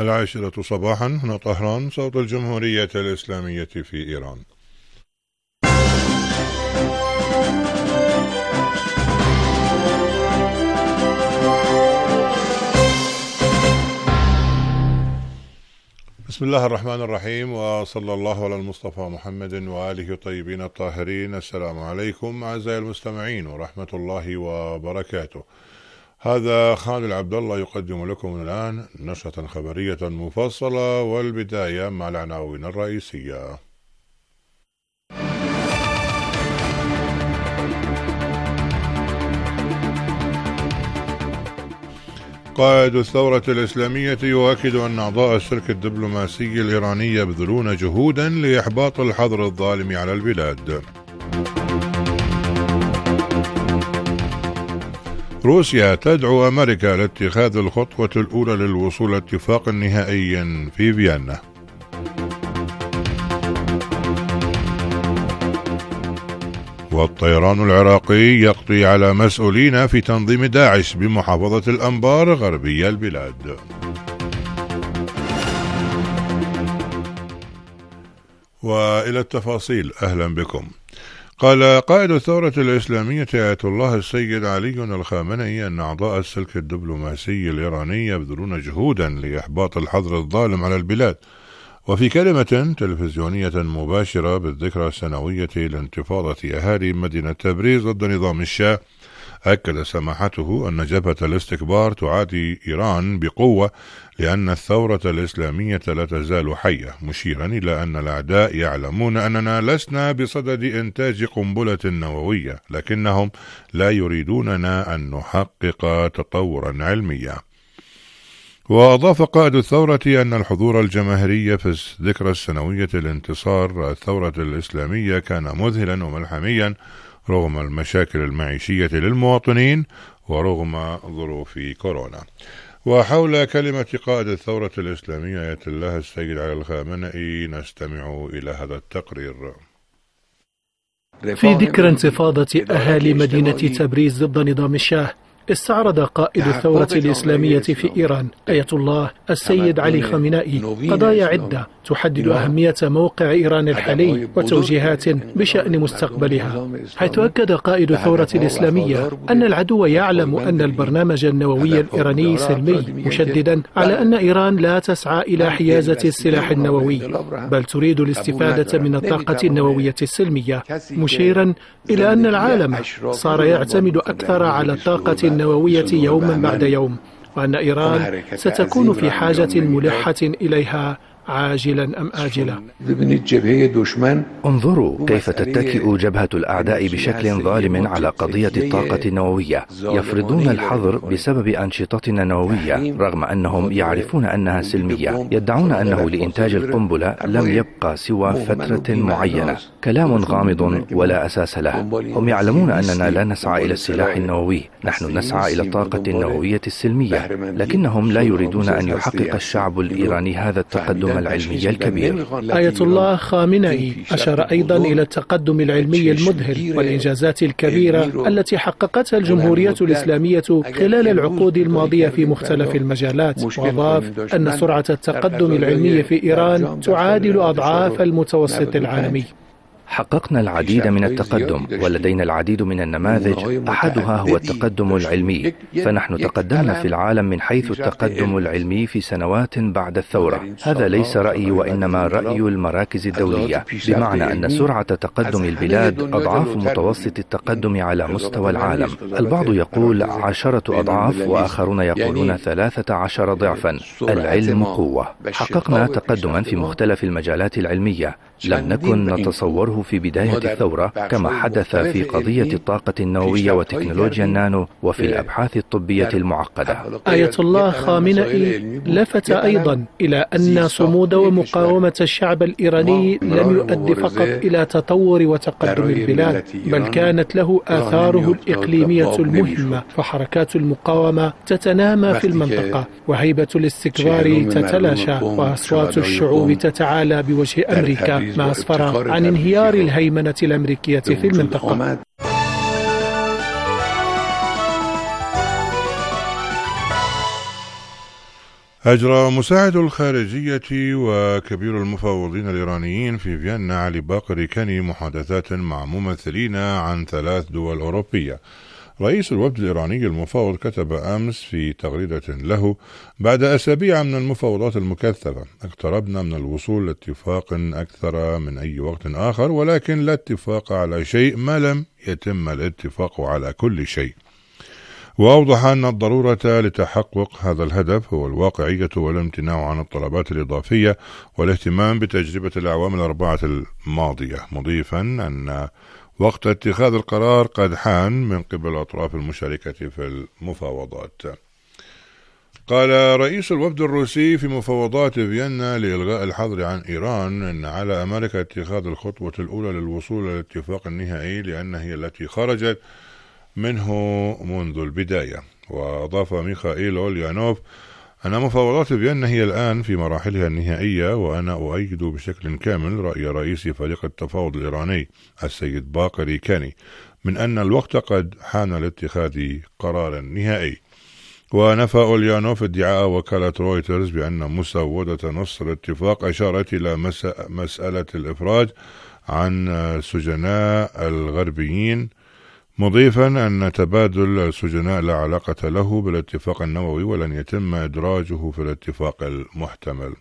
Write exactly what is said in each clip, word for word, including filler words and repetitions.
العاشرة صباحا هنا طهران، صوت الجمهورية الإسلامية في إيران. بسم الله الرحمن الرحيم، وصلى الله على المصطفى محمد وآله الطيبين الطاهرين. السلام عليكم أعزائي المستمعين ورحمة الله وبركاته. هذا خالد عبد الله يقدم لكم الآن نشرة خبرية مفصلة، والبداية مع العناوين الرئيسية. قائد الثورة الإسلامية يؤكد أن أعضاء السلك الدبلوماسي الإيراني يبذلون جهودا لإحباط الحظر الظالم على البلاد. روسيا تدعو أمريكا لاتخاذ الخطوة الأولى للوصول لاتفاق نهائي في فيينا. والطيران العراقي يقضي على مسؤولين في تنظيم داعش بمحافظة الأنبار غربي البلاد. وإلى التفاصيل، أهلا بكم. قال قائد الثورة الإسلامية آية الله السيد علي الخامنئي أن أعضاء السلك الدبلوماسي الإيراني يبذلون جهودا لإحباط الحظر الظالم على البلاد. وفي كلمة تلفزيونية مباشرة بالذكرى السنوية لانتفاضة أهالي مدينة تبريز ضد نظام الشاه، أكد سماحته أن جبهة الاستكبار تعادي إيران بقوة لأن الثورة الإسلامية لا تزال حية، مشيرا إلى أن الأعداء يعلمون أننا لسنا بصدد إنتاج قنبلة نووية، لكنهم لا يريدوننا أن نحقق تطورا علميا. وأضاف قائد الثورة أن الحضور الجماهيري في الذكرى السنوية لانتصار الثورة الإسلامية كان مذهلا وملحميا رغم المشاكل المعيشية للمواطنين ورغم ظروف كورونا. وحول كلمة قائد الثورة الإسلامية آية الله السيد علي الخامنئي نستمع إلى هذا التقرير. في ذكرى انتفاضة أهالي مدينة تبريز ضد نظام الشاه، استعرض قائد الثورة الإسلامية في إيران آية الله السيد علي خامنئي قضايا عدة تحدد أهمية موقع إيران الحالي وتوجيهات بشأن مستقبلها، حيث أكد قائد الثورة الإسلامية أن العدو يعلم أن البرنامج النووي الإيراني سلمي، مشددا على أن إيران لا تسعى إلى حيازة السلاح النووي بل تريد الاستفادة من الطاقة النووية السلمية، مشيرا إلى أن العالم صار يعتمد أكثر على الطاقة النووية يوما بعد يوم، وأن إيران ستكون في حاجة ملحة إليها عاجلا أم آجلا. انظروا كيف تتكئ جبهة الأعداء بشكل ظالم على قضية الطاقة النووية، يفرضون الحظر بسبب أنشطتنا النووية رغم أنهم يعرفون أنها سلمية، يدعون أنه لإنتاج القنبلة لم يبقى سوى فترة معينة، كلام غامض ولا أساس له. هم يعلمون أننا لا نسعى إلى السلاح النووي، نحن نسعى إلى الطاقة النووية السلمية، لكنهم لا يريدون أن يحقق الشعب الإيراني هذا التقدم العلمي الكبير. آية الله خامنئي أشار أيضا إلى التقدم العلمي المذهل والإنجازات الكبيرة التي حققتها الجمهورية الإسلامية خلال العقود الماضية في مختلف المجالات، وأضاف أن سرعة التقدم العلمي في إيران تعادل أضعاف المتوسط العالمي. حققنا العديد من التقدم ولدينا العديد من النماذج، أحدها هو التقدم العلمي، فنحن تقدمنا في العالم من حيث التقدم العلمي في سنوات بعد الثورة. هذا ليس رأيي وإنما رأي المراكز الدولية، بمعنى أن سرعة تقدم البلاد أضعاف متوسط التقدم على مستوى العالم. البعض يقول عشرة أضعاف وآخرون يقولون ثلاثة عشر ضعفا. العلم قوة. حققنا تقدما في مختلف المجالات العلمية لم نكن نتصوره في بداية الثورة، كما حدث في قضية الطاقة النووية وتكنولوجيا النانو وفي الأبحاث الطبية المعقدة. آية الله خامنئي لفت أيضا إلى أن صمود ومقاومة الشعب الإيراني لم يؤدي فقط إلى تطور وتقدم البلاد، بل كانت له آثاره الإقليمية المهمة، فحركات المقاومة تتنامى في المنطقة، وهيبة الاستكبار تتلاشى، وأصوات الشعوب تتعالى بوجه أمريكا، ما أسفر عن انهيار الهيمنة الأمريكية في المنطقة. أجرى مساعد الخارجية وكبير المفوضين الإيرانيين في فيينا علي باقر كاني محادثات مع ممثلين عن ثلاث دول أوروبية. رئيس الوفد الإيراني المفوض كتب أمس في تغريدة له: بعد أسابيع من المفاوضات المكثفة اقتربنا من الوصول لاتفاق أكثر من أي وقت آخر، ولكن لا اتفاق على شيء ما لم يتم الاتفاق على كل شيء. وأوضح أن الضرورة لتحقق هذا الهدف هو الواقعية والامتناع عن الطلبات الإضافية والاهتمام بتجربة الأعوام الأربعة الماضية، مضيفا أن وقت اتخاذ القرار قد حان من قبل الأطراف المشاركة في المفاوضات. قال رئيس الوفد الروسي في مفاوضات فيينا لإلغاء الحظر عن إيران أن على أمريكا اتخاذ الخطوة الأولى للوصول للاتفاق النهائي لأنها هي التي خرجت منه منذ البداية. وأضاف ميخائيل أوليانوف أن مفاوضات فيينا هي الآن في مراحلها النهائية، وأنا أؤيد بشكل كامل رأي رئيس فريق التفاوض الإيراني السيد باقر كاني من أن الوقت قد حان لاتخاذ قرار نهائي. ونفى أوليانوف ادعاء وكالة رويترز بأن مسودة نص الاتفاق أشارت إلى مسألة الإفراج عن السجناء الغربيين، مضيفا أن تبادل السجناء لا علاقة له بالاتفاق النووي ولن يتم إدراجه في الاتفاق المحتمل.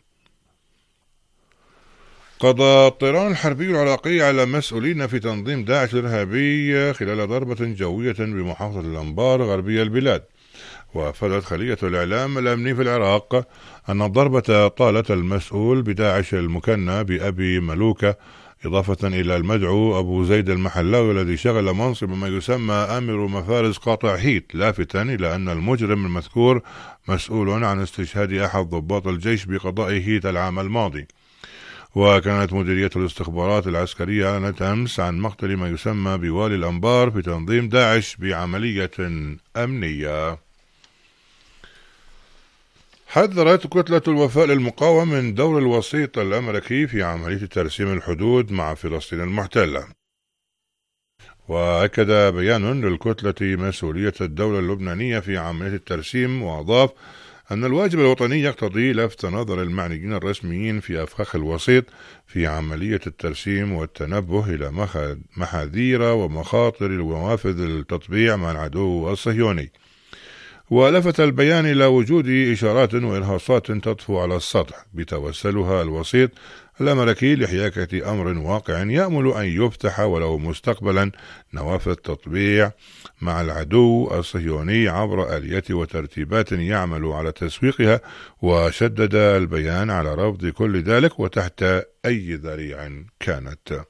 قضى الطيران الحربي العراقي على مسؤولين في تنظيم داعش الإرهابي خلال ضربة جوية بمحافظة الأنبار غربية البلاد. وأفادت خلية الإعلام الأمني في العراق أن الضربة طالت المسؤول بداعش المكنى بأبي ملوكة، إضافة إلى المدعو أبو زيد المحلاوي الذي شغل منصب ما يسمى آمر مفارز قاطع هيت، لافتا إلى أن المجرم المذكور مسؤول عن استشهاد أحد ضباط الجيش بقضاء هيت العام الماضي. وكانت مديرية الاستخبارات العسكرية أعلنت أمس عن مقتل ما يسمى بوالي الأنبار في تنظيم داعش بعملية أمنية. حذرت كتلة الوفاء للمقاومة من دور الوسيط الأمريكي في عملية ترسيم الحدود مع فلسطين المحتلة. وأكد بيان للكتلة مسؤولية الدولة اللبنانية في عملية الترسيم، وأضاف أن الواجب الوطني يقتضي لفت نظر المعنيين الرسميين في أفخاخ الوسيط في عملية الترسيم والتنبه إلى محاذير ومخاطر وموافذ التطبيع مع العدو الصهيوني. ولفت البيان إلى وجود إشارات وإرهاصات تطفو على السطح بتوسلها الوسيط الأمريكي لحياكة أمر واقع يأمل أن يفتح ولو مستقبلا نوافذ تطبيع مع العدو الصهيوني عبر آليات وترتيبات يعمل على تسويقها. وشدد البيان على رفض كل ذلك وتحت أي ذريعة كانت.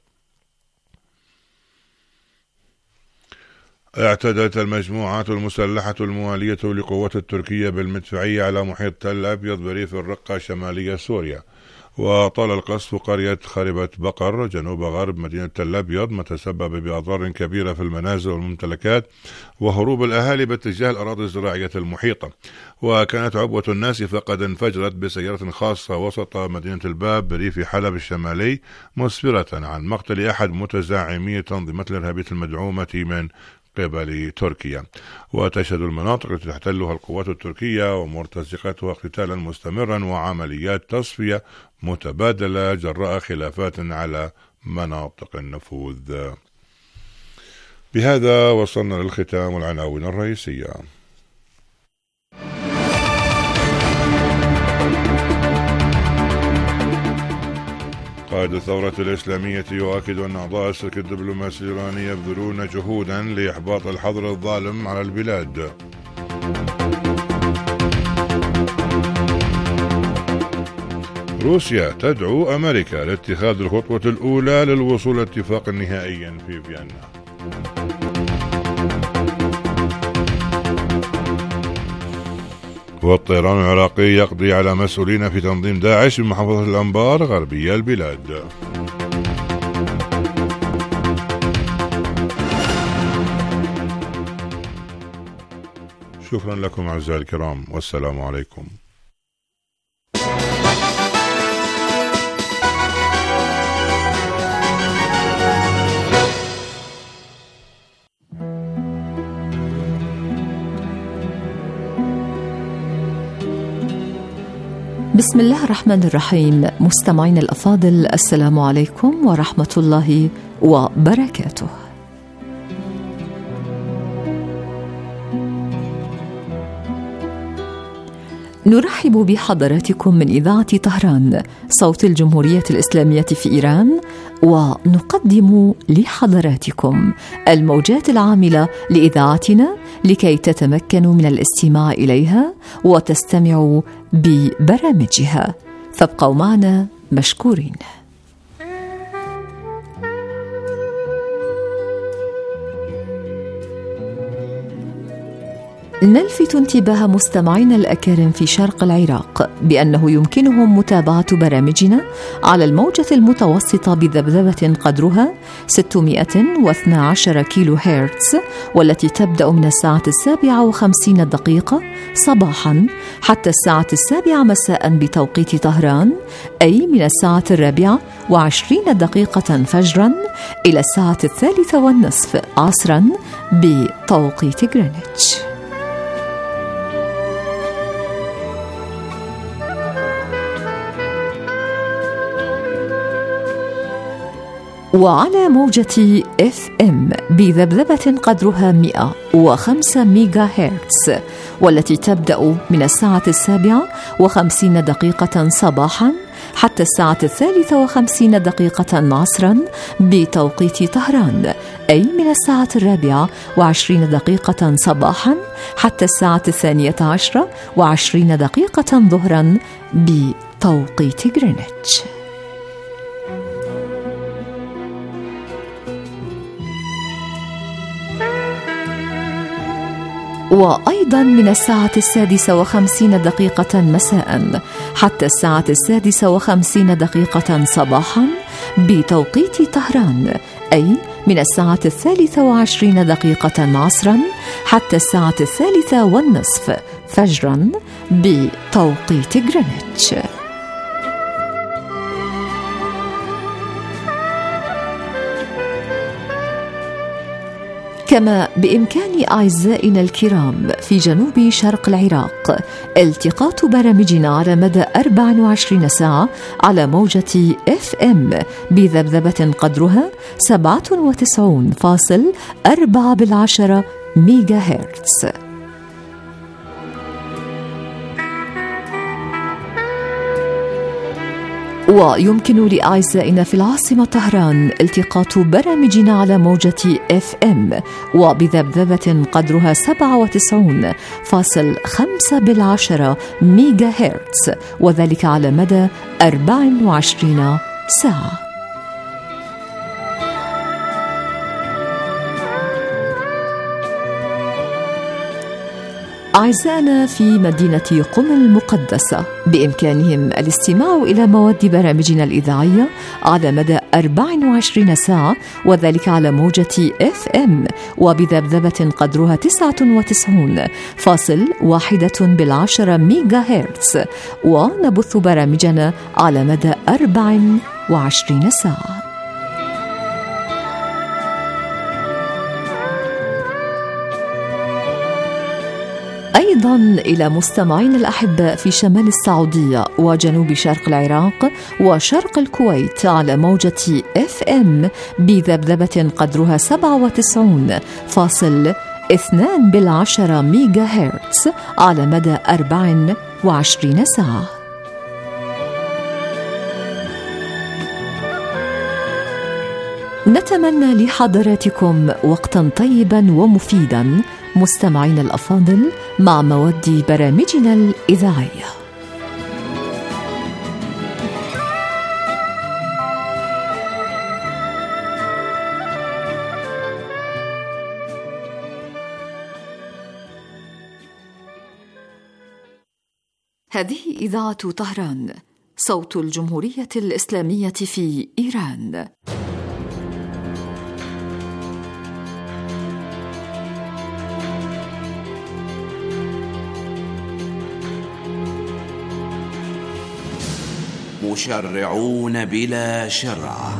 اعتدت المجموعات المسلحة الموالية لقوات التركية بالمدفعية على محيط تل أبيض بريف الرقة شمالية سوريا. وطال القصف قرية خربة بقر جنوب غرب مدينة تل أبيض، ما تسبب بأضرار كبيرة في المنازل والممتلكات وهروب الأهالي باتجاه الأراضي الزراعية المحيطة. وكانت عبوة الناسفة قد انفجرت بسيارة خاصة وسط مدينة الباب بريف حلب الشمالي، مسفرة عن مقتل أحد متزعمي التنظيمات الإرهابية المدعومة من قبل تركيا. وتشهد المناطق التي تحتلها القوات التركية ومرتزقتها اقتتالا مستمرا وعمليات تصفية متبادلة جراء خلافات على مناطق النفوذ. بهذا وصلنا للختام والعناوين الرئيسية. قائد الثورة الإسلامية يؤكد أن أعضاء السلك الدبلوماسي الإيراني يبذلون جهودا لإحباط الحظر الظالم على البلاد. روسيا تدعو أمريكا لاتخاذ الخطوة الأولى للوصول لاتفاق نهائي في فيينا. والطيران العراقي يقضي على مسؤولين في تنظيم داعش بمحافظة الأنبار غربية البلاد. شكرا لكم أعزائي الكرام، والسلام عليكم. بسم الله الرحمن الرحيم. مستمعين الأفاضل، السلام عليكم ورحمة الله وبركاته. نرحب بحضراتكم من إذاعة طهران صوت الجمهورية الإسلامية في إيران، ونقدم لحضراتكم الموجات العاملة لإذاعتنا لكي تتمكنوا من الاستماع إليها وتستمعوا ببرامجها، فابقوا معنا مشكورين. نلفت انتباه مستمعينا الأكارم في شرق العراق بأنه يمكنهم متابعة برامجنا على الموجة المتوسطة بذبذبة قدرها ستمائة واثني عشر كيلو هرتز، والتي تبدأ من الساعة السابعة وخمسين دقيقة صباحا حتى الساعة السابعة مساء بتوقيت طهران، أي من الساعة الرابعة وعشرين دقيقة فجرا إلى الساعة الثالثة والنصف عصرا بتوقيت غرينتش. وعلى موجة إف إم بذبذبة قدرها مئة وخمسة ميجا هرتز، والتي تبدأ من الساعة السابعة وخمسين دقيقة صباحا حتى الساعة الثالثة وخمسين دقيقة عصرا بتوقيت طهران، أي من الساعة الرابعة وعشرين دقيقة صباحا حتى الساعة الثانية عشرة وعشرين دقيقة ظهرا بتوقيت غرينتش. وأيضا من الساعة السادسة وخمسين دقيقة مساء حتى الساعة السادسة وخمسين دقيقة صباحا بتوقيت طهران، أي من الساعة الثالثة وعشرين دقيقة عصرا حتى الساعة الثالثة والنصف فجرا بتوقيت غرينتش. كما بإمكان أعزائنا الكرام في جنوب شرق العراق التقاط برامجنا على مدى أربع وعشرين ساعة على موجة إف إم بذبذبة قدرها سبعة وتسعين فاصل أربعة بالعشرة ميجا هرتز. ويمكن لأعزائنا في العاصمة طهران التقاط برامجنا على موجة إف إم وبذبذبة قدرها سبعة وتسعين فاصل خمسة بالعشرة ميجا هرتز، وذلك على مدى أربع وعشرين ساعة. أعزائنا في مدينة قم المقدسة بإمكانهم الاستماع إلى مواد برامجنا الإذاعية على مدى أربع وعشرين ساعة، وذلك على موجة إف إم وبذبذبة قدرها تسعة وتسعين فاصل واحدة بالعشرة ميجا هرتز، ونبث برامجنا على مدى أربع وعشرين ساعة. أيضا إلى مستمعين الأحباء في شمال السعودية وجنوب شرق العراق وشرق الكويت على موجة إف إم بذبذبة قدرها سبعة وتسعين فاصل اثنان بالعشرة ميجا هرتز على مدى أربع وعشرين ساعة. نتمنى لحضراتكم وقتا طيبا ومفيدا مستمعين الأفاضل مع مواد برامجنا الإذاعية. هذه إذاعة طهران صوت الجمهورية الإسلامية في إيران. مشرعون بلا شرع.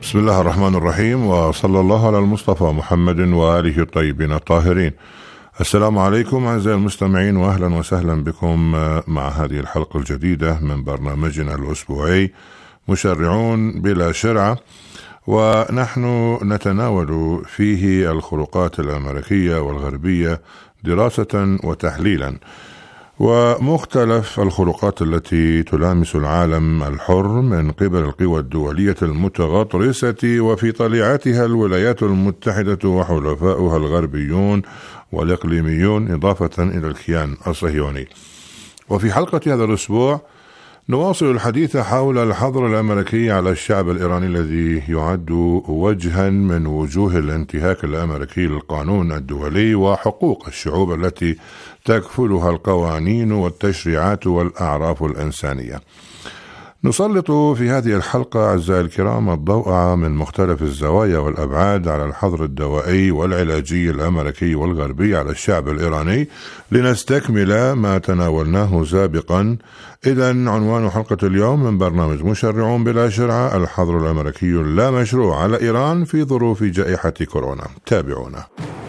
بسم الله الرحمن الرحيم، وصلى الله على المصطفى محمد وآله الطيبين الطاهرين. السلام عليكم أعزائي المستمعين، وأهلا وسهلا بكم مع هذه الحلقة الجديدة من برنامجنا الأسبوعي مشرعون بلا شرعة، ونحن نتناول فيه الخروقات الأمريكية والغربية دراسة وتحليلا، ومختلف الخروقات التي تلامس العالم الحر من قبل القوى الدولية المتغطرسة، وفي طليعتها الولايات المتحدة وحلفاؤها الغربيون والإقليميون، إضافة إلى الكيان الصهيوني. وفي حلقة هذا الأسبوع نواصل الحديث حول الحظر الأمريكي على الشعب الإيراني الذي يعد وجها من وجوه الانتهاك الأمريكي للقانون الدولي وحقوق الشعوب التي تكفلها القوانين والتشريعات والأعراف الإنسانية. نسلط في هذه الحلقة أعزائي الكرام الضوء من مختلف الزوايا والأبعاد على الحظر الدوائي والعلاجي الأمريكي والغربي على الشعب الإيراني لنستكمل ما تناولناه سابقا. إذن عنوان حلقة اليوم من برنامج مشرعون بلا شرعة: الحظر الأمريكي اللا مشروع على إيران في ظروف جائحة كورونا. تابعونا.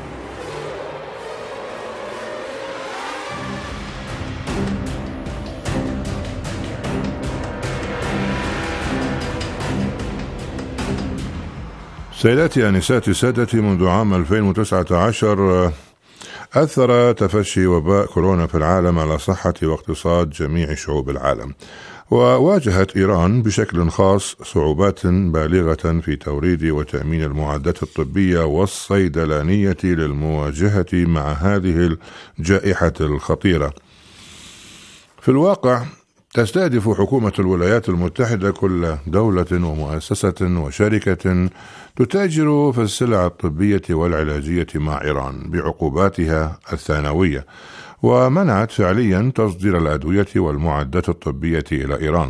سيداتي أنساتي سادتي، منذ عام ألفين وتسعة عشر أثر تفشي وباء كورونا في العالم على صحة واقتصاد جميع شعوب العالم، وواجهت إيران بشكل خاص صعوبات بالغة في توريد وتأمين المعدات الطبية والصيدلانية للمواجهة مع هذه الجائحة الخطيرة. في الواقع تستهدف حكومة الولايات المتحدة كل دولة ومؤسسة وشركة تتاجر في السلع الطبية والعلاجية مع إيران بعقوباتها الثانوية، ومنعت فعليا تصدير الأدوية والمعدات الطبية إلى إيران.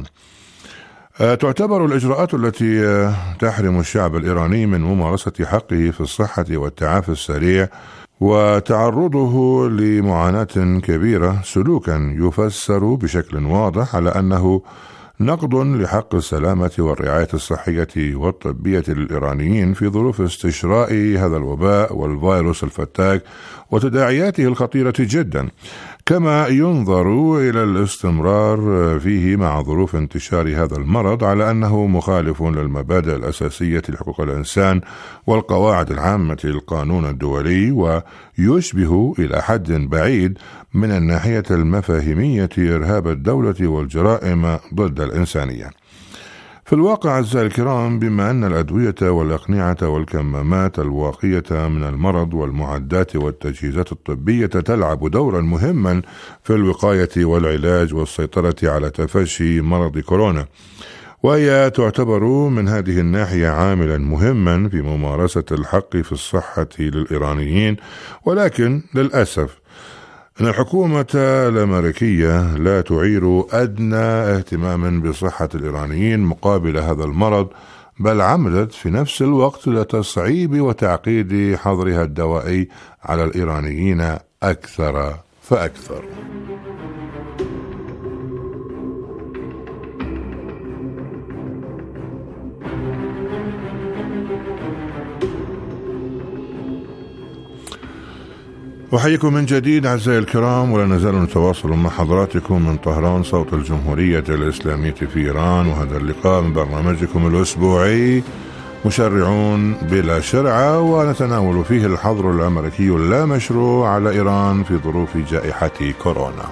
تعتبر الإجراءات التي تحرم الشعب الإيراني من ممارسة حقه في الصحة والتعافي السريع وتعرضه لمعاناة كبيرة سلوكا يفسر بشكل واضح على أنه نقض لحق السلامة والرعاية الصحية والطبية للإيرانيين في ظروف استشراء هذا الوباء والفيروس الفتاك وتداعياته الخطيرة جدا، كما ينظر إلى الاستمرار فيه مع ظروف انتشار هذا المرض على أنه مخالف للمبادئ الأساسية لحقوق الإنسان والقواعد العامة للقانون الدولي، ويشبه إلى حد بعيد من الناحية المفاهيمية إرهاب الدولة والجرائم ضد الإنسانية. في الواقع أعزائي الكرام، بما أن الأدوية والأقنعة والكمامات الواقية من المرض والمعدات والتجهيزات الطبية تلعب دورا مهما في الوقاية والعلاج والسيطرة على تفشي مرض كورونا، وهي تعتبر من هذه الناحية عاملا مهما في ممارسة الحق في الصحة للإيرانيين، ولكن للأسف أن الحكومة الأمريكية لا تعير أدنى اهتمام بصحة الإيرانيين مقابل هذا المرض، بل عملت في نفس الوقت لتصعيب وتعقيد حظرها الدوائي على الإيرانيين أكثر فأكثر. أحييكم من جديد أعزائي الكرام، ولا نزال نتواصل مع حضراتكم من طهران صوت الجمهورية الإسلامية في إيران، وهذا اللقاء من برنامجكم الأسبوعي مشرعون بلا شرعة، ونتناول فيه الحظر الأمريكي اللا مشروع على إيران في ظروف جائحة كورونا.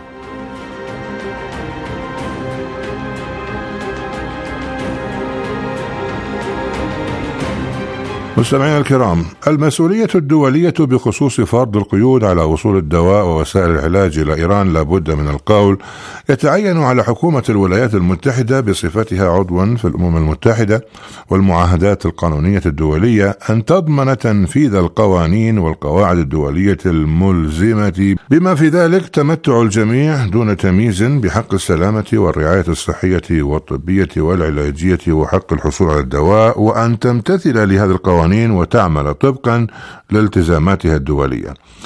مستمعينا الكرام، المسؤولية الدولية بخصوص فرض القيود على وصول الدواء ووسائل العلاج إلى إيران لابد من القول يتعين على حكومة الولايات المتحدة بصفتها عضوا في الأمم المتحدة والمعاهدات القانونية الدولية أن تضمن تنفيذ القوانين والقواعد الدولية الملزمة، بما في ذلك تمتع الجميع دون تمييز بحق السلامة والرعاية الصحية والطبية والعلاجية وحق الحصول على الدواء، وأن تمتثل لهذه القوانين وتعمل طبقا لالتزاماتها الدولية.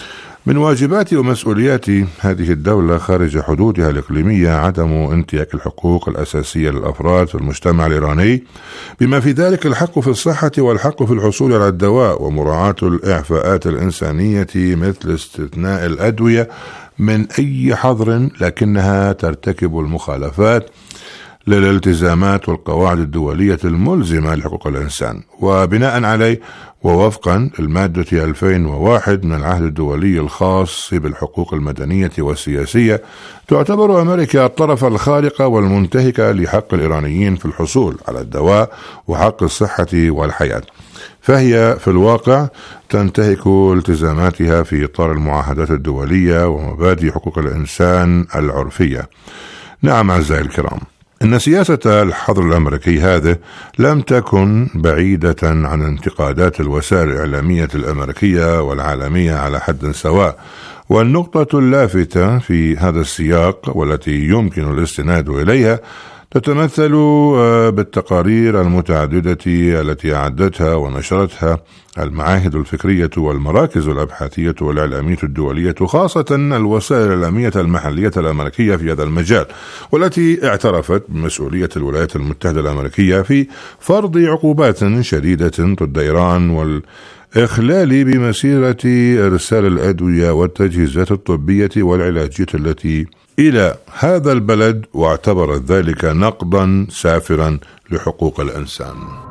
من واجبات ومسؤوليات هذه الدولة خارج حدودها الإقليمية عدم انتهاك الحقوق الأساسية للأفراد في المجتمع الإيراني، بما في ذلك الحق في الصحة والحق في الحصول على الدواء، ومراعاة الإعفاءات الإنسانية مثل استثناء الأدوية من أي حظر لكنها ترتكب المخالفات للالتزامات والقواعد الدولية الملزمة لحقوق الإنسان. وبناء عليه ووفقا المادة ألفين وواحد من العهد الدولي الخاص بالحقوق المدنية والسياسية، تعتبر أمريكا الطرف الخارق والمنتهك لحق الإيرانيين في الحصول على الدواء وحق الصحة والحياة، فهي في الواقع تنتهك التزاماتها في إطار المعاهدات الدولية ومبادئ حقوق الإنسان العرفية. نعم أعزائي الكرام، إن سياسة الحظر الأمريكي هذه لم تكن بعيدة عن انتقادات الوسائل الإعلامية الأمريكية والعالمية على حد سواء. والنقطة اللافتة في هذا السياق والتي يمكن الاستناد إليها تتمثل بالتقارير المتعددة التي أعدتها ونشرتها المعاهد الفكرية والمراكز الأبحاثية والإعلامية الدولية، خاصة الوسائل الإعلامية المحلية الأمريكية في هذا المجال، والتي اعترفت بمسؤولية الولايات المتحدة الأمريكية في فرض عقوبات شديدة ضد إيران والإخلال بمسيرة إرسال الأدوية والتجهيزات الطبية والعلاجية التي إلى هذا البلد، واعتبرت ذلك نقضا سافرا لحقوق الإنسان.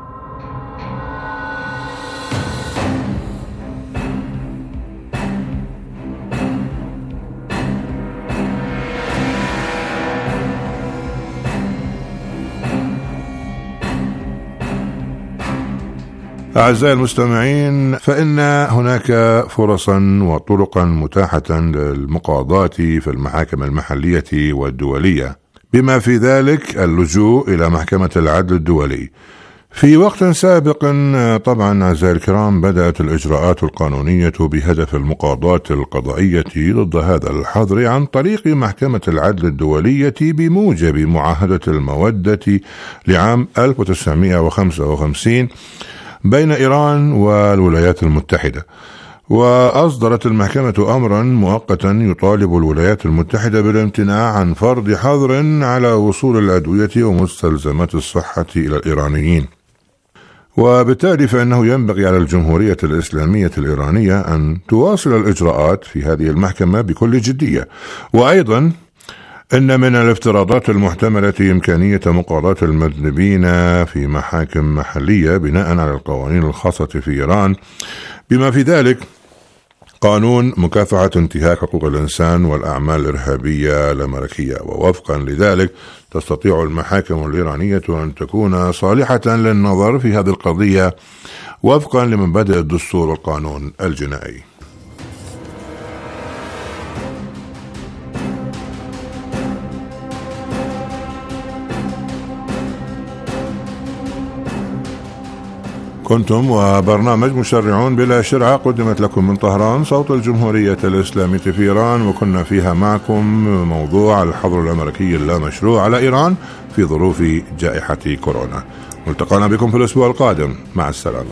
أعزائي المستمعين، فإن هناك فرصا وطرقا متاحة للمقاضاة في المحاكم المحلية والدولية، بما في ذلك اللجوء إلى محكمة العدل الدولي. في وقت سابق طبعا أعزائي الكرام بدأت الإجراءات القانونية بهدف المقاضاة القضائية ضد هذا الحظر عن طريق محكمة العدل الدولية بموجب معاهدة المودة لعام ألف وتسعمائة وخمسة وخمسين بين إيران والولايات المتحدة. وأصدرت المحكمة أمرا مؤقتا يطالب الولايات المتحدة بالامتناع عن فرض حظر على وصول الأدوية ومستلزمات الصحة إلى الإيرانيين. وبالتالي فإنه ينبغي على الجمهورية الإسلامية الإيرانية أن تواصل الإجراءات في هذه المحكمة بكل جدية. وأيضا إن من الافتراضات المحتملة إمكانية مقاضاة المذنبين في محاكم محلية بناء على القوانين الخاصة في إيران، بما في ذلك قانون مكافحة انتهاك حقوق الإنسان والأعمال الإرهابية الأمريكية. ووفقا لذلك تستطيع المحاكم الإيرانية أن تكون صالحة للنظر في هذه القضية وفقا لمبادئ الدستور والقانون الجنائي. كنتم وبرنامج مشرعون بلا شرعة قدمت لكم من طهران صوت الجمهورية الإسلامية في إيران، وكنا فيها معكم موضوع الحظر الأمريكي اللامشروع على إيران في ظروف جائحة كورونا. ملتقانا بكم في الأسبوع القادم، مع السلامة.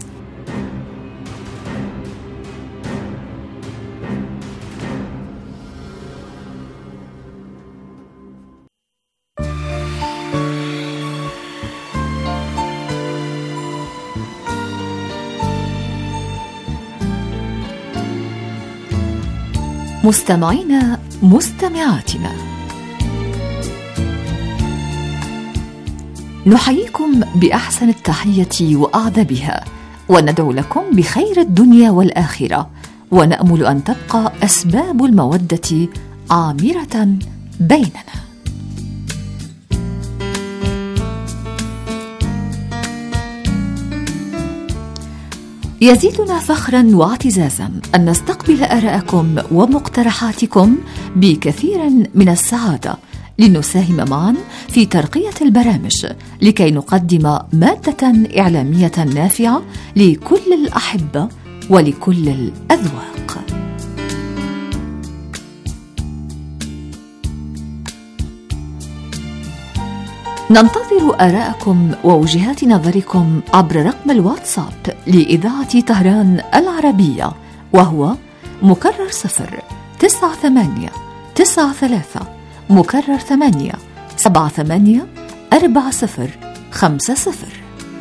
مستمعينا مستمعاتنا، نحييكم بأحسن التحية وأعذبها، وندعو لكم بخير الدنيا والآخرة، ونأمل أن تبقى أسباب المودة عامرة بيننا. يزيدنا فخرا واعتزازا أن نستقبل آراءكم ومقترحاتكم بكثير من السعادة، لنساهم معا في ترقية البرامج لكي نقدم مادة إعلامية نافعة لكل الأحبة ولكل الأذواق. ننتظر آراءكم ووجهات نظركم عبر رقم الواتساب لإذاعة طهران العربية، وهو مكرر صفر تسعة ثمانية تسعة ثلاثة مكرر ثمانية سبعة ثمانية أربعة صفر خمسة صفر.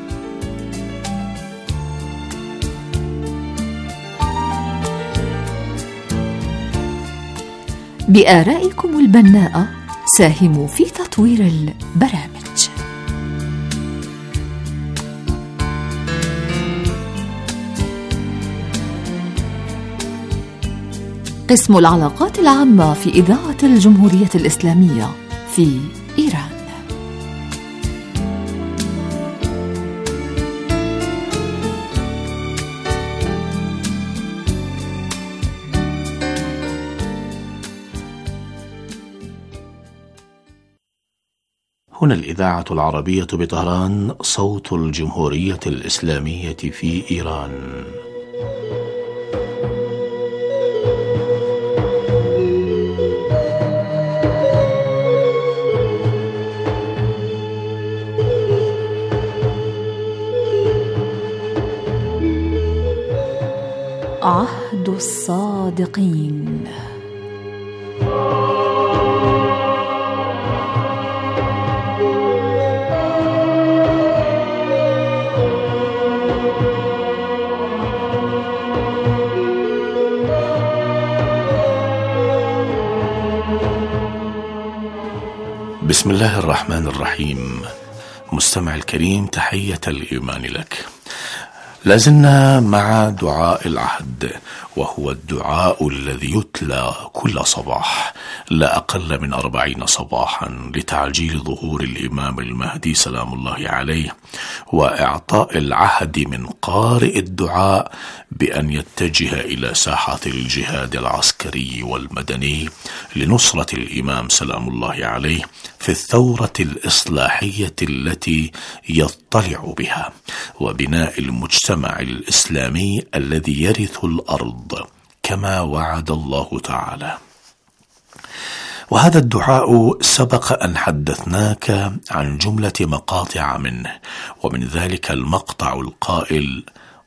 بآرائكم البناءة ساهموا في تطوير البرامج. قسم العلاقات العامة في إذاعة الجمهورية الإسلامية في إيران. هنا الإذاعة العربية بطهران، صوت الجمهورية الإسلامية في إيران. عهد الصادقين. بسم الله الرحمن الرحيم. مستمع الكريم، تحية الإيمان لك. لازلنا مع دعاء العهد، وهو الدعاء الذي يتلى كل صباح لا أقل من أربعين صباحا لتعجيل ظهور الإمام المهدي سلام الله عليه، وإعطاء العهد من قارئ الدعاء بأن يتجه إلى ساحة الجهاد العسكري والمدني لنصرة الإمام سلام الله عليه في الثورة الإصلاحية التي يطلع بها، وبناء المجتمع الإسلامي الذي يرث الأرض كما وعد الله تعالى. وهذا الدعاء سبق أن حدثناك عن جملة مقاطع منه، ومن ذلك المقطع القائل: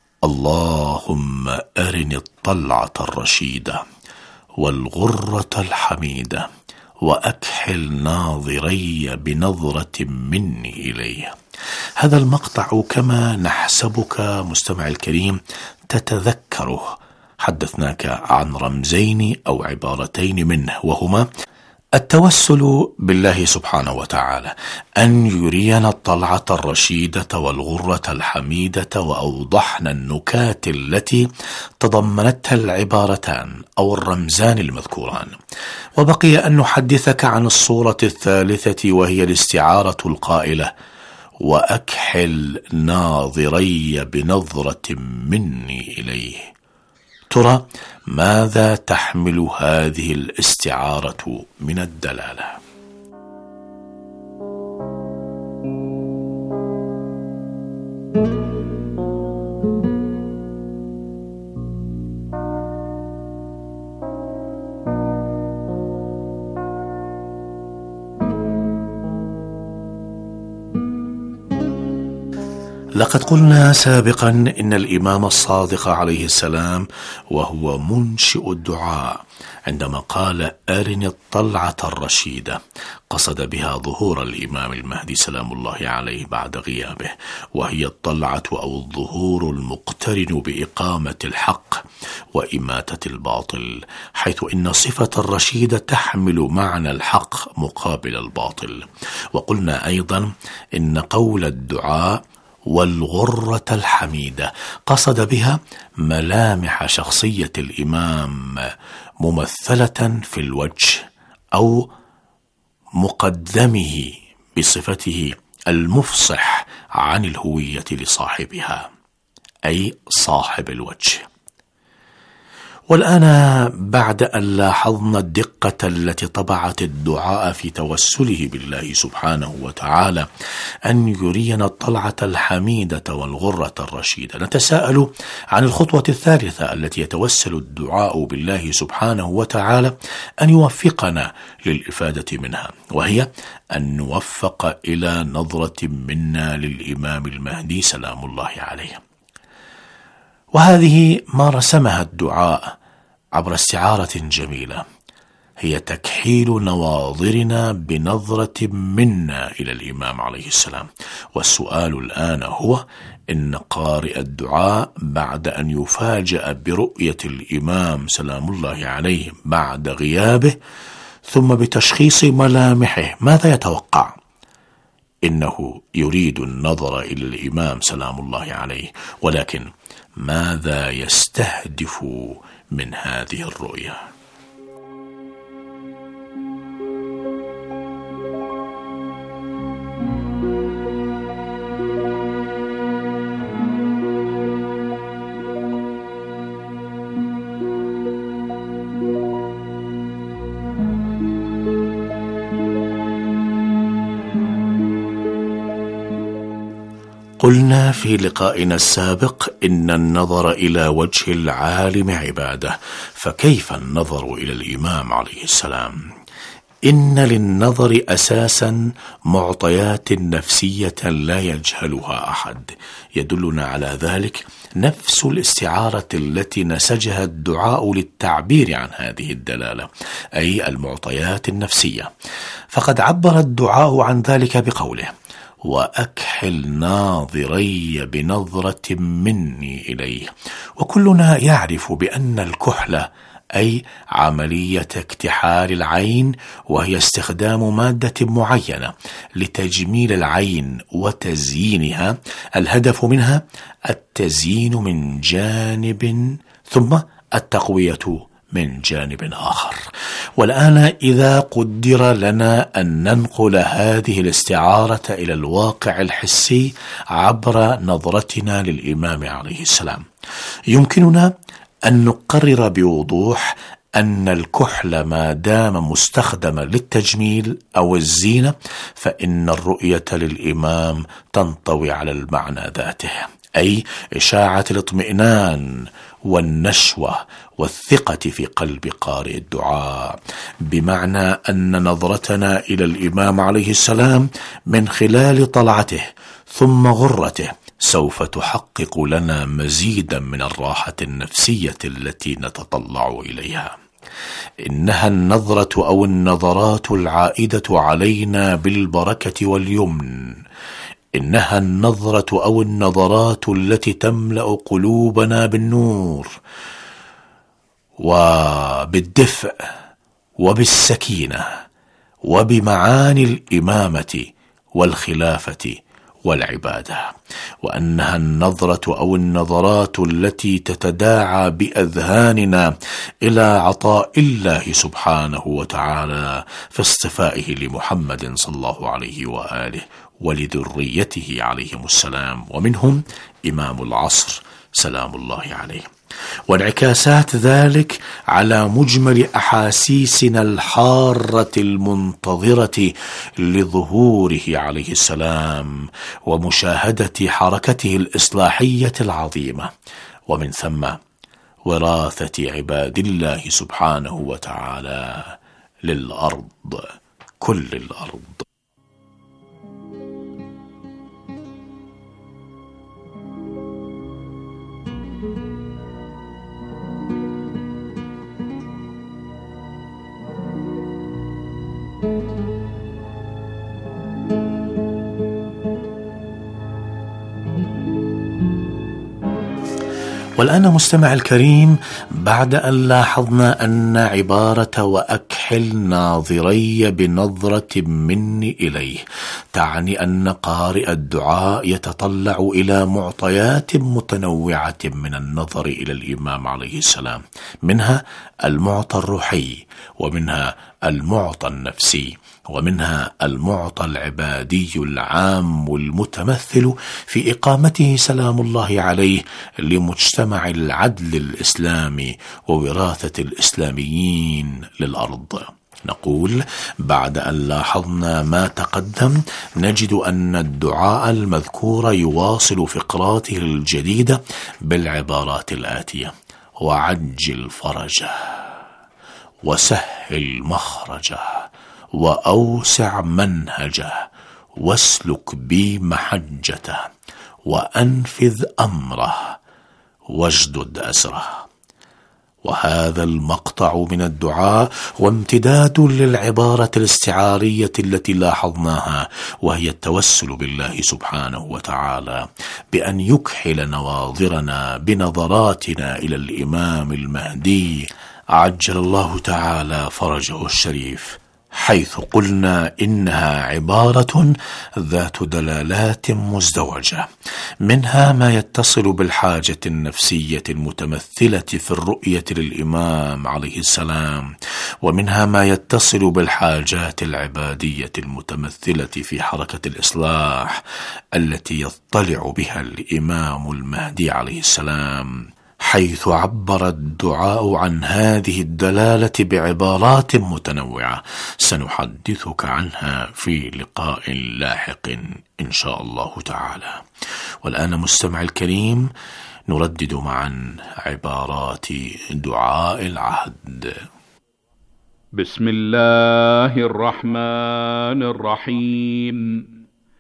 اللهم أرني الطلعة الرشيدة والغرة الحميدة وأكحل ناظري بنظرة مني إليه. هذا المقطع كما نحسبك مستمع الكريم تتذكره حدثناك عن رمزين أو عبارتين منه، وهما التوسل بالله سبحانه وتعالى أن يرينا الطلعة الرشيدة والغرة الحميدة، وأوضحنا النكات التي تضمنتها العبارتان أو الرمزان المذكوران. وبقي أن نحدثك عن الصورة الثالثة، وهي الاستعارة القائلة: وأكحل ناظري بنظرة مني إليه. ترى ماذا تحمل هذه الاستعارة من الدلالة؟ لقد قلنا سابقا إن الإمام الصادق عليه السلام وهو منشئ الدعاء عندما قال أرني الطلعة الرشيدة قصد بها ظهور الإمام المهدي سلام الله عليه بعد غيابه، وهي الطلعة أو الظهور المقترن بإقامة الحق وإماتة الباطل، حيث إن صفة الرشيدة تحمل معنى الحق مقابل الباطل. وقلنا أيضا إن قول الدعاء والغرة الحميدة قصد بها ملامح شخصية الإمام ممثلة في الوجه أو مقدمه بصفته المفصح عن الهوية لصاحبها، أي صاحب الوجه. والآن بعد أن لاحظنا الدقة التي طبعت الدعاء في توسله بالله سبحانه وتعالى أن يرينا الطلعة الحميدة والغرة الرشيدة، نتساءل عن الخطوة الثالثة التي يتوسل الدعاء بالله سبحانه وتعالى أن يوفقنا للإفادة منها، وهي أن نوفق إلى نظرة منا للإمام المهدي سلام الله عليه. وهذه ما رسمها الدعاء عبر استعارة جميلة هي تكحيل نواظرنا بنظرة منا إلى الإمام عليه السلام. والسؤال الآن هو إن قارئ الدعاء بعد أن يفاجأ برؤية الإمام سلام الله عليه بعد غيابه ثم بتشخيص ملامحه ماذا يتوقع؟ إنه يريد النظر إلى الإمام سلام الله عليه، ولكن ماذا يستهدف من هذه الرؤية؟ قلنا في لقائنا السابق إن النظر إلى وجه العالم عبادة، فكيف النظر إلى الإمام عليه السلام؟ إن للنظر أساسا معطيات نفسية لا يجهلها أحد، يدلنا على ذلك نفس الاستعارة التي نسجها الدعاء للتعبير عن هذه الدلالة، أي المعطيات النفسية. فقد عبر الدعاء عن ذلك بقوله: وأكحل ناظري بنظرة مني إليه. وكلنا يعرف بأن الكحل أي عملية اكتحال العين، وهي استخدام مادة معينة لتجميل العين وتزيينها، الهدف منها التزيين من جانب ثم التقوية من جانب آخر. والآن إذا قدر لنا أن ننقل هذه الاستعارة إلى الواقع الحسي عبر نظرتنا للإمام عليه السلام، يمكننا أن نقرر بوضوح أن الكحل ما دام مستخدما للتجميل أو الزينة فإن الرؤية للإمام تنطوي على المعنى ذاته، أي إشاعة الاطمئنان والنشوة والثقة في قلب قارئ الدعاء، بمعنى أن نظرتنا إلى الإمام عليه السلام من خلال طلعته ثم غرته سوف تحقق لنا مزيدا من الراحة النفسية التي نتطلع إليها. إنها النظرة أو النظرات العائدة علينا بالبركة واليمن، إنها النظرة أو النظرات التي تملأ قلوبنا بالنور وبالدفء وبالسكينة وبمعاني الإمامة والخلافة والعبادة، وأنها النظرة أو النظرات التي تتداعى بأذهاننا إلى عطاء الله سبحانه وتعالى في اصطفائه لمحمد صلى الله عليه وآله ولذريته عليهم السلام، ومنهم إمام العصر سلام الله عليه، وانعكاسات ذلك على مجمل أحاسيسنا الحارة المنتظرة لظهوره عليه السلام ومشاهدة حركته الإصلاحية العظيمة، ومن ثم وراثة عباد الله سبحانه وتعالى للأرض، كل الأرض. والآن مستمع الكريم، بعد أن لاحظنا أن عبارة وأكحل ناظري بنظرة مني إليه تعني أن قارئ الدعاء يتطلع إلى معطيات متنوعة من النظر إلى الإمام عليه السلام، منها المعطى الروحي، ومنها المعطى النفسي، ومنها المعطى العبادي العام المتمثل في إقامته سلام الله عليه لمجتمع العدل الإسلامي ووراثة الإسلاميين للأرض. نقول بعد أن لاحظنا ما تقدم نجد أن الدعاء المذكور يواصل فقراته الجديدة بالعبارات الآتية: وعجل فرجه، وسهل مخرجه، وأوسع منهجه، واسلك بي محجته، وأنفذ أمره، واجدد أسره. وهذا المقطع من الدعاء وامتداد للعبارة الاستعارية التي لاحظناها، وهي التوسل بالله سبحانه وتعالى بأن يكحل نواظرنا بنظراتنا إلى الإمام المهدي عجل الله تعالى فرجه الشريف، حيث قلنا إنها عبارة ذات دلالات مزدوجة، منها ما يتصل بالحاجة النفسية المتمثلة في الرؤية للإمام عليه السلام، ومنها ما يتصل بالحاجات العبادية المتمثلة في حركة الإصلاح التي يطلع بها الإمام المهدي عليه السلام، حيث عبر الدعاء عن هذه الدلالة بعبارات متنوعة سنحدثك عنها في لقاء لاحق إن شاء الله تعالى. والآن مستمع الكريم نردد معا عبارات دعاء العهد. بسم الله الرحمن الرحيم.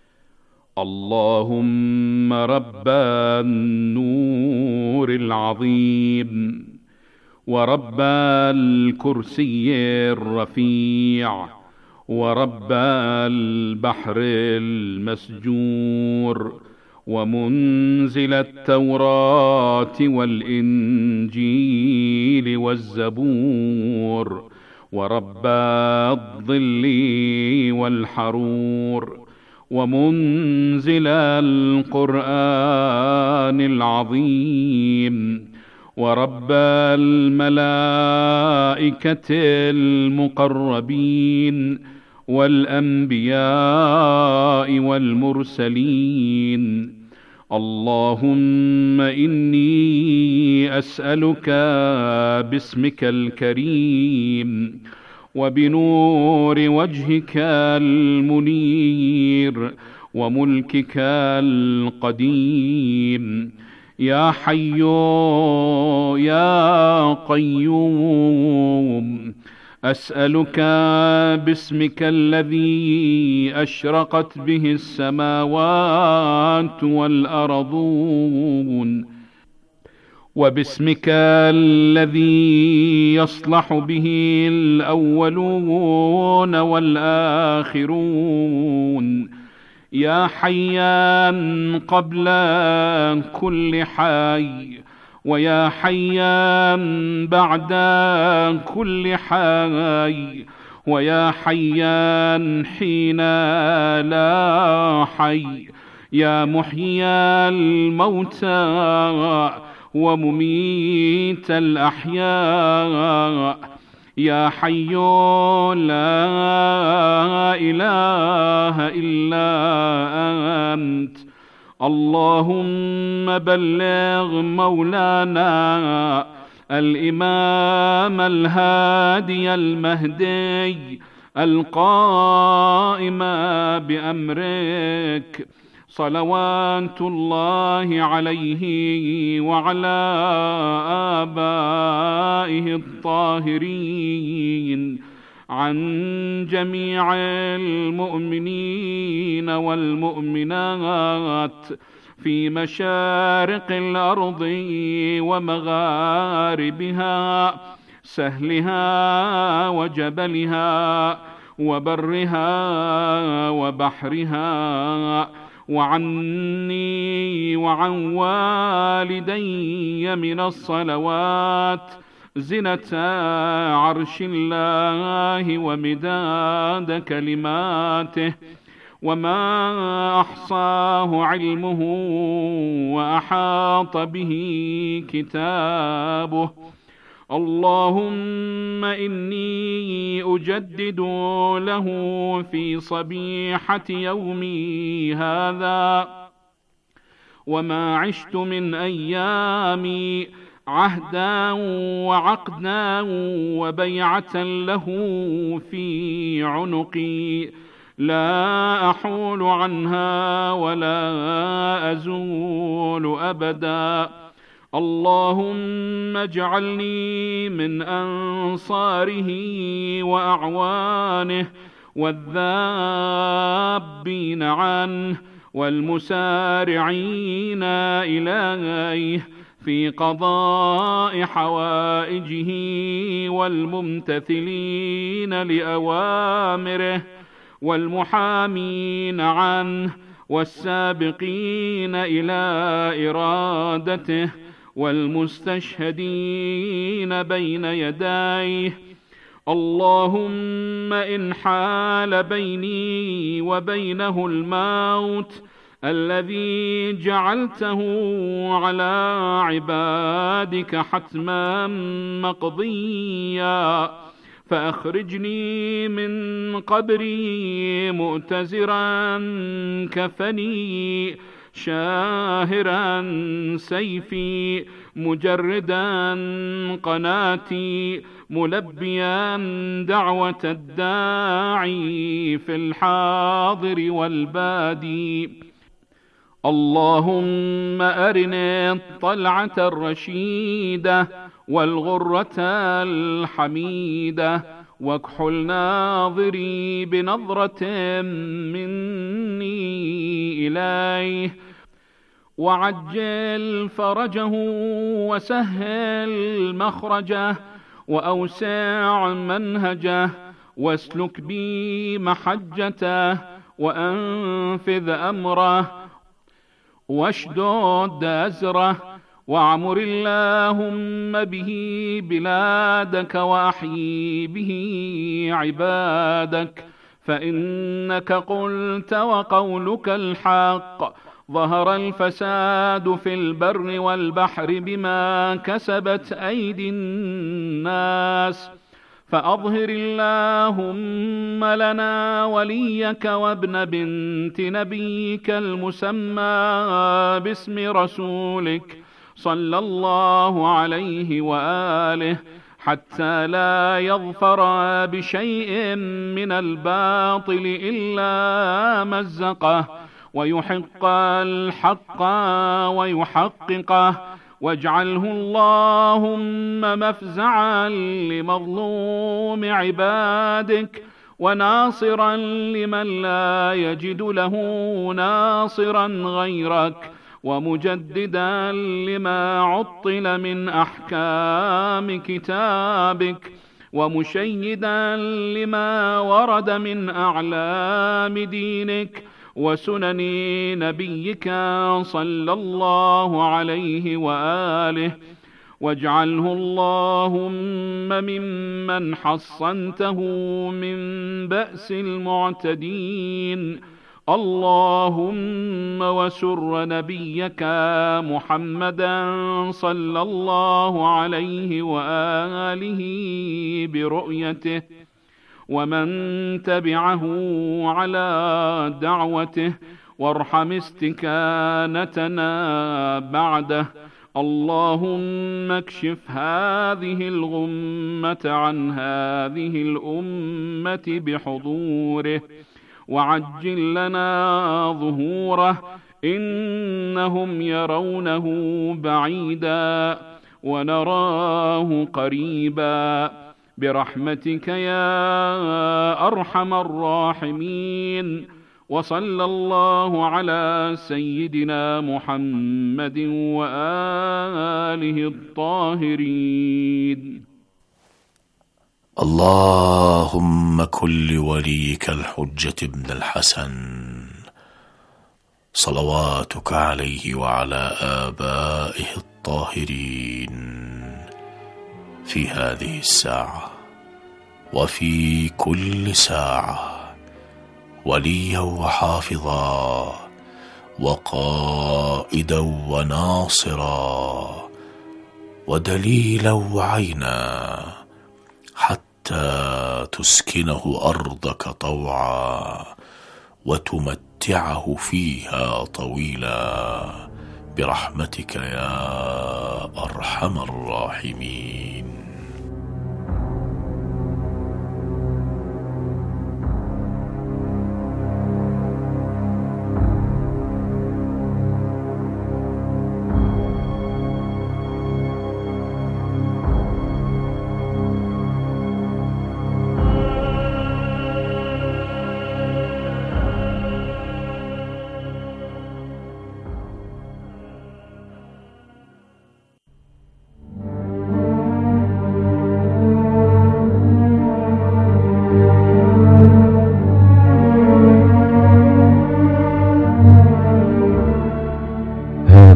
اللهم رب النور العظيم ورب الكرسي الرفيع ورب البحر المسجور ومنزل التوراة والإنجيل والزبور ورب الظل والحرور ومنزل القرآن العظيم ورب الملائكة المقربين والأنبياء والمرسلين. اللهم إني أسألك باسمك الكريم وبنور وجهك المنير وملكك القديم يا حي يا قيوم، أسألك باسمك الذي أشرقت به السماوات والأرضون، وباسمك الذي يصلح به الأولون والآخرون، يا حيا قبل كل حي ويا حيا بعد كل حي ويا حيا حين لا حي، يا محيي الموتى ومميت الأحياء، يا حي لا إله إلا أنت. اللهم بلغ مولانا الإمام الهادي المهدي القائم بأمرك صلوات الله عليه وعلى آبائه الطاهرين، عن جميع المؤمنين والمؤمنات في مشارق الأرض ومغاربها، سهلها وجبلها وبرها وبحرها، وعني وعن والدي من الصلوات زنة عرش الله ومداد كلماته، وما أحصاه علمه وأحاط به كتابه. اللهم إني أجدد له في صبيحة يومي هذا وما عشت من أيامي عهدا وعقدا وبيعة له في عنقي لا أحول عنها ولا أزول أبدا. اللهم اجعلني من أنصاره وأعوانه والذابين عنه والمسارعين إليه، في قضاء حوائجه والممتثلين لأوامره والمحامين عنه والسابقين إلى إرادته والمستشهدين بين يديه. اللهم إن حال بيني وبينه الموت الذي جعلته على عبادك حتما مقضيا، فأخرجني من قبري مؤتزرا كفني، شاهرا سيفي، مجردا قناتي، ملبيا دعوة الداعي في الحاضر والبادي. اللهم أرني الطلعة الرشيدة والغرة الحميدة، واكحل ناظري بنظرة مني إليه، وعجل فرجه وسهل مخرجه وأوسع منهجه، واسلك بي محجته وأنفذ أمره واشدد أزره، واعمر اللهم به بلادك وأحيي به عبادك، فإنك قلت وقولك الحق، ظهر الفساد في البر والبحر بما كسبت أيدي الناس، فأظهر اللهم لنا وليك وابن بنت نبيك المسمى باسم رسولك صلى الله عليه وآله، حتى لا يظفر بشيء من الباطل إلا مزقه، ويحق الحق ويحققه، واجعله اللهم مفزعا لمظلوم عبادك، وناصرا لمن لا يجد له ناصرا غيرك، ومجددا لما عطل من أحكام كتابك، ومشيدا لما ورد من أعلام دينك وسنن نبيك صلى الله عليه وآله، واجعله اللهم ممن حصنته من بأس المعتدين. اللهم وسر نبيك محمدا صلى الله عليه وآله برؤيته، ومن تبعه على دعوته، وارحم استكانتنا بعده. اللهم اكشف هذه الغمة عن هذه الأمة بحضوره، وعجل لنا ظهوره، إنهم يرونه بعيدا ونراه قريبا، برحمتك يا أرحم الراحمين. وصلى الله على سيدنا محمد وآله الطاهرين. اللهم كن لوليك الحجة ابن الحسن صلواتك عليه وعلى آبائه الطاهرين في هذه الساعة وفي كل ساعة وليا وحافظا وقائدا وناصرا ودليلا وعينا، حتى تسكنه أرضك طوعا وتمتعه فيها طويلا، برحمتك يا أرحم الراحمين.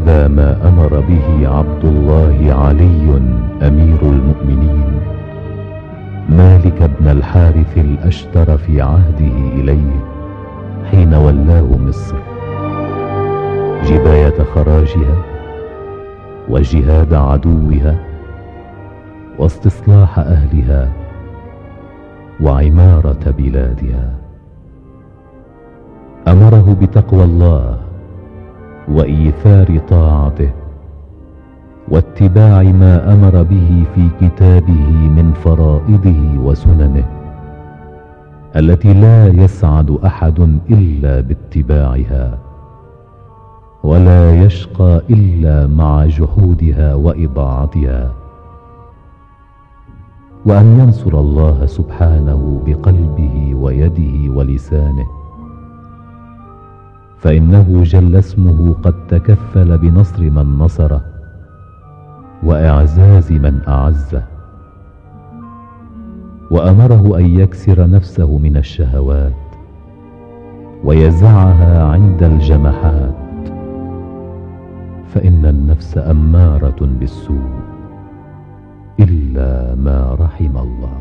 هذا ما أمر به عبد الله علي أمير المؤمنين مالك بن الحارث الأشتر في عهده إليه حين ولاه مصر، جباية خراجها وجهاد عدوها واستصلاح أهلها وعمارة بلادها. أمره بتقوى الله وإيثار طاعته واتباع ما أمر به في كتابه من فرائضه وسننه التي لا يسعد أحد إلا باتباعها، ولا يشقى إلا مع جحودها وإضاعتها، وأن ينصر الله سبحانه بقلبه ويده ولسانه، فإنه جل اسمه قد تكفل بنصر من نصره وإعزاز من أعزه. وأمره أن يكسر نفسه من الشهوات ويزعها عند الجمحات، فإن النفس أمارة بالسوء إلا ما رحم الله.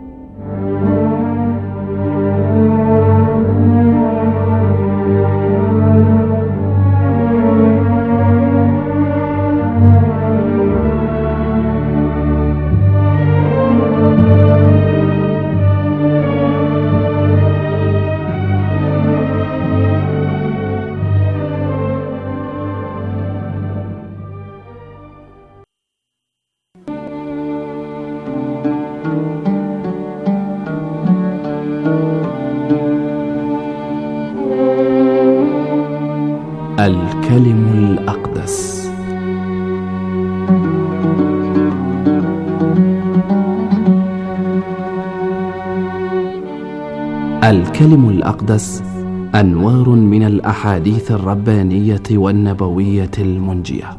الكلم الأقدس. الكلم الأقدس أنوار من الأحاديث الربانية والنبوية المنجية.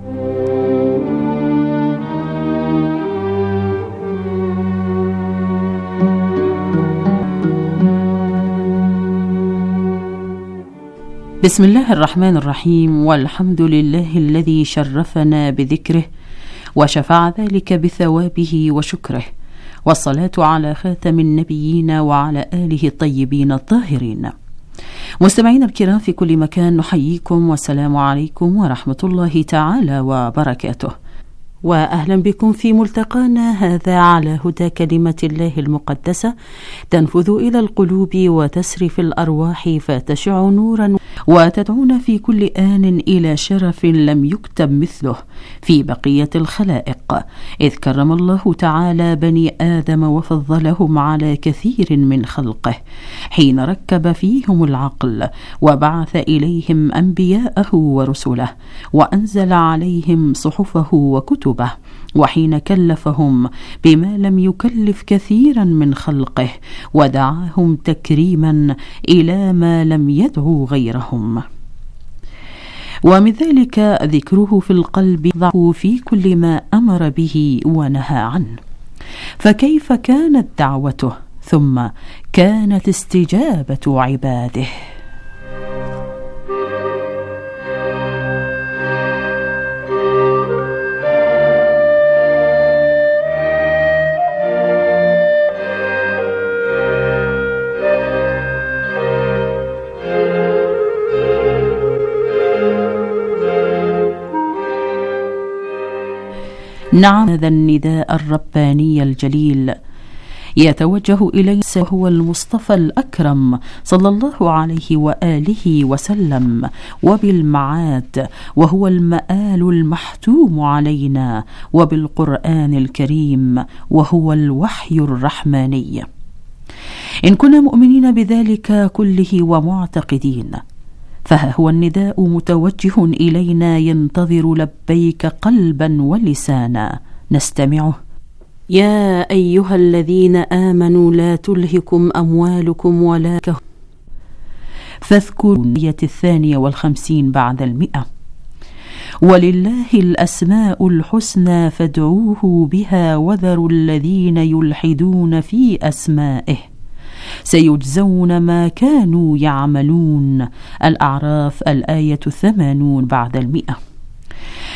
بسم الله الرحمن الرحيم، والحمد لله الذي شرفنا بذكره وشفع ذلك بثوابه وشكره، والصلاة على خاتم النبيين وعلى آله الطيبين الطاهرين. مستمعين الكرام في كل مكان، نحييكم والسلام عليكم ورحمة الله تعالى وبركاته، وأهلا بكم في ملتقانا هذا على هدى كلمة الله المقدسة تنفذ إلى القلوب وتسري في الأرواح فتشع نورا وتدعونا في آن آن إلى شرف لم يكتب مثله في بقية الخلائق، إذ كرم الله تعالى بني آدم وفضلهم على كثير من خلقه حين ركب فيهم العقل وبعث إليهم أنبياءه ورسله وأنزل عليهم صحفه وكتبه، وحين كلفهم بما لم يكلف كثيرا من خلقه ودعاهم تكريما إلى ما لم يدعو غيرهم. ومن ذلك ذكره في القلب ضعه في كل ما أمر به ونهى عنه، فكيف كانت دعوته ثم كانت استجابة عباده؟ نعم، هذا النداء الرباني الجليل يتوجه إليه هو المصطفى الأكرم صلى الله عليه وآله وسلم، وبالمعاد وهو المآل المحتوم علينا، وبالقرآن الكريم وهو الوحي الرحماني. إن كنا مؤمنين بذلك كله ومعتقدين، فها هو النداء متوجه إلينا ينتظر لبيك قلبا ولسانا. نستمعه: يا أيها الذين آمنوا لا تلهكم أموالكم ولا كه فاذكروا الآية الثانية والخمسين بعد المئة. ولله الأسماء الحسنى فادعوه بها وذروا الذين يلحدون في أسمائه سيجزون ما كانوا يعملون. الأعراف الآية الثمانون بعد المئة.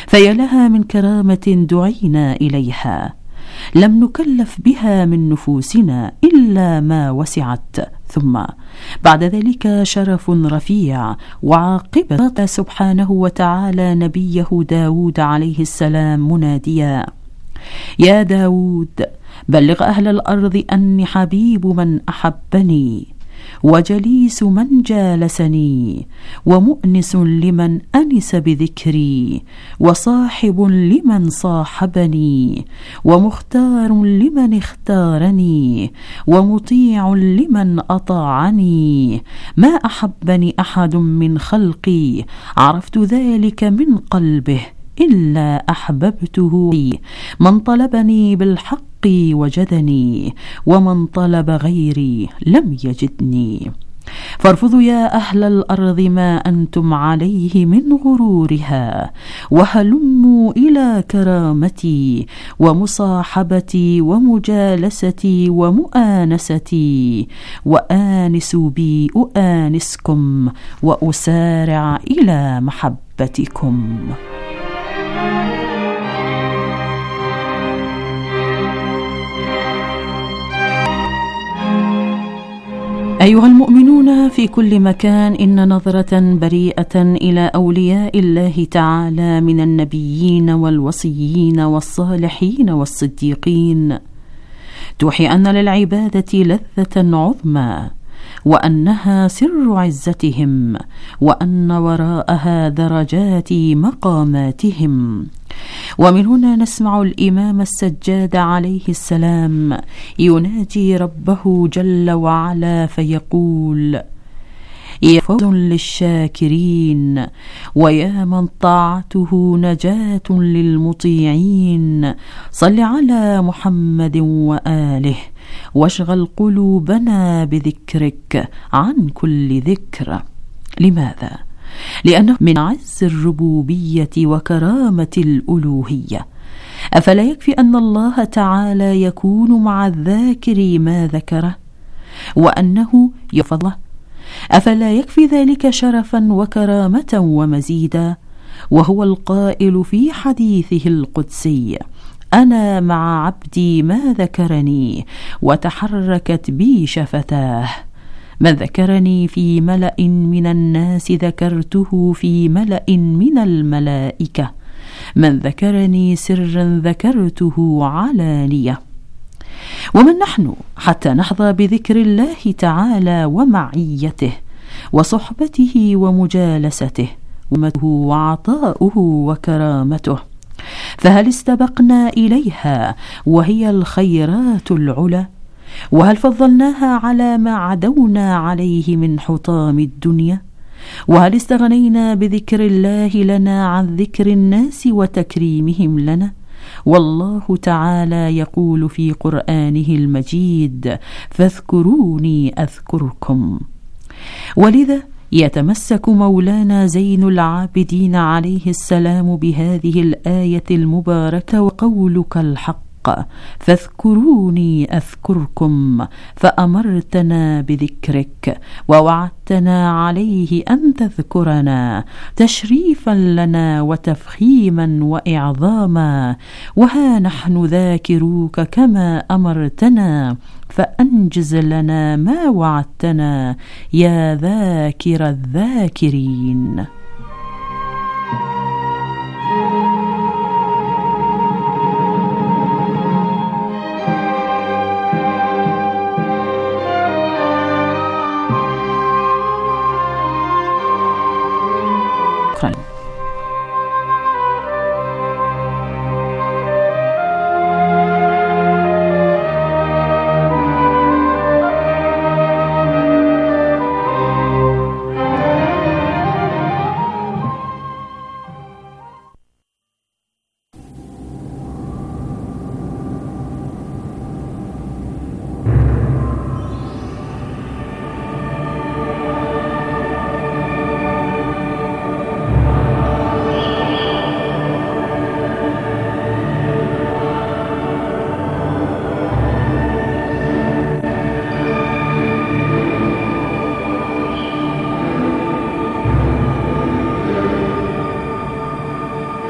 فيا لها من كرامة دعينا إليها لم نكلف بها من نفوسنا إلا ما وسعت، ثم بعد ذلك شرف رفيع وعاقبة سبحانه وتعالى نبيه داود عليه السلام مناديا: يا داود بلغ أهل الأرض أني حبيب من أحبني، وجليس من جالسني، ومؤنس لمن أنس بذكري، وصاحب لمن صاحبني، ومختار لمن اختارني، ومطيع لمن أطاعني. ما أحبني أحد من خلقي عرفت ذلك من قلبه إلا أحببته. من طلبني بالحق وجدني، ومن طلب غيري لم يجدني. فارفضوا يا أهل الأرض ما أنتم عليه من غرورها، وهلموا إلى كرامتي ومصاحبتي ومجالستي ومؤانستي، وآنسوا بي أؤانسكم وأسارع إلى محبتكم. أيها المؤمنون في كل مكان، إن نظرة بريئة إلى أولياء الله تعالى من النبيين والوصيين والصالحين والصديقين توحي أن للعبادة لذة عظمى، وأنها سر عزتهم، وأن وراءها درجات مقاماتهم. ومن هنا نسمع الإمام السجاد عليه السلام يناجي ربه جل وعلا فيقول: يا فوز للشاكرين، ويا من طاعته نجاة للمطيعين. صل على محمد وآله، واشغل قلوبنا بذكرك عن كل ذكر. لماذا؟ لأنه من عز الربوبية وكرامة الألوهية. أفلا يكفي أن الله تعالى يكون مع الذاكر ما ذكره، وأنه يفضله؟ أفلا يكفي ذلك شرفا وكرامة ومزيدا؟ وهو القائل في حديثه القدسي: أنا مع عبدي ما ذكرني وتحركت بي شفتاه. من ذكرني في ملأ من الناس ذكرته في ملأ من الملائكة. من ذكرني سرا ذكرته علانية. ومن نحن حتى نحظى بذكر الله تعالى ومعيته وصحبته ومجالسته ومته وعطاؤه وكرامته؟ فهل استبقنا إليها وهي الخيرات العلى؟ وهل فضلناها على ما عدونا عليه من حطام الدنيا؟ وهل استغنينا بذكر الله لنا عن ذكر الناس وتكريمهم لنا؟ والله تعالى يقول في قرآنه المجيد: فاذكروني أذكركم. ولذا يتمسك مولانا زين العابدين عليه السلام بهذه الآية المباركة: وقولك الحق فاذكروني أذكركم. فأمرتنا بذكرك ووعدتنا عليه أن تذكرنا تشريفا لنا وتفخيما وإعظاما، وها نحن ذاكروك كما أمرتنا، فأنجز لنا ما وعدتنا يا ذاكر الذاكرين.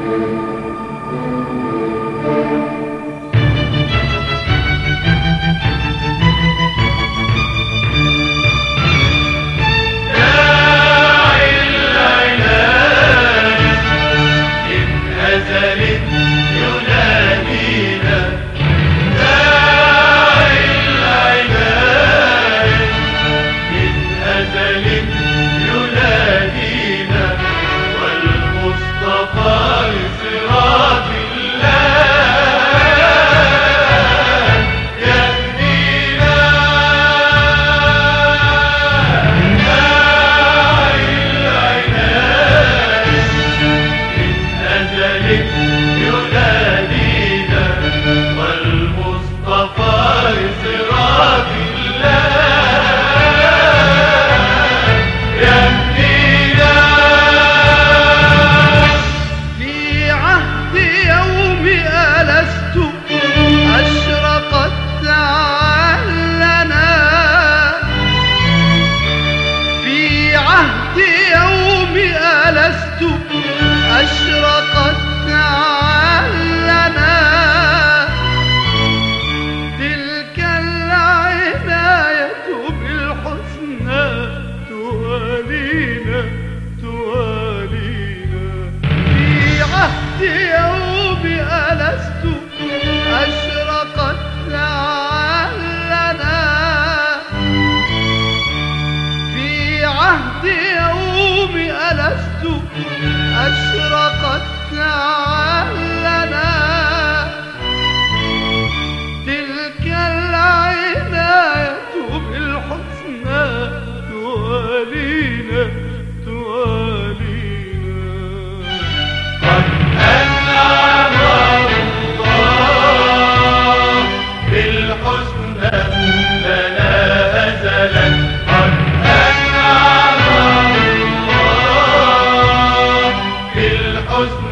الحزن